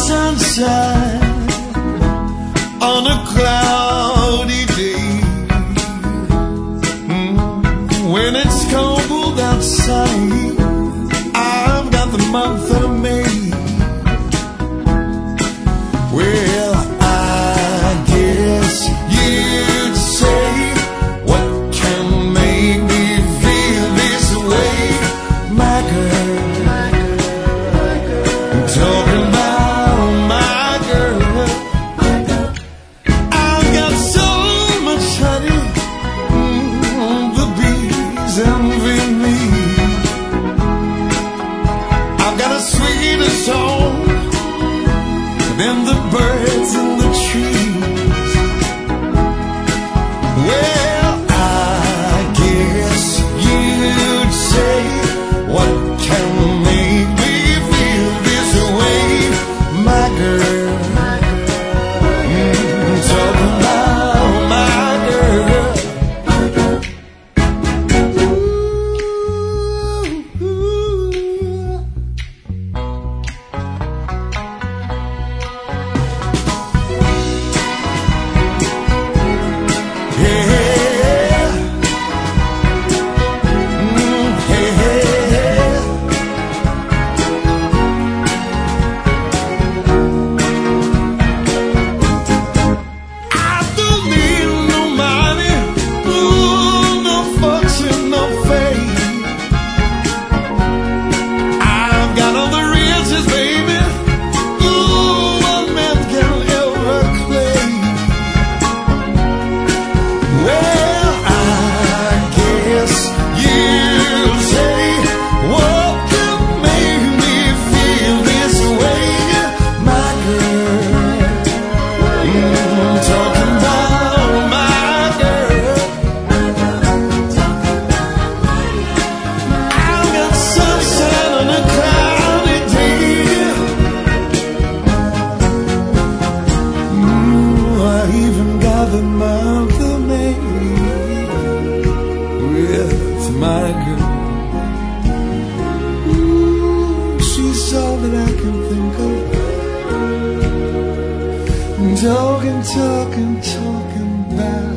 sunshine on a cloudy day. When it's cold outside, I've got the month of May. Well, I guess you'd say, what can make me feel this way, my girl? I'm talking about my girl. I've got so much honey, the bees envy me. I've got a sweeter song than the birds in the trees. Well, I guess you'd say, what can make me feel this way, my girl? Talking about my girl. The month of May with my girl. She's all that I can think of. Talking about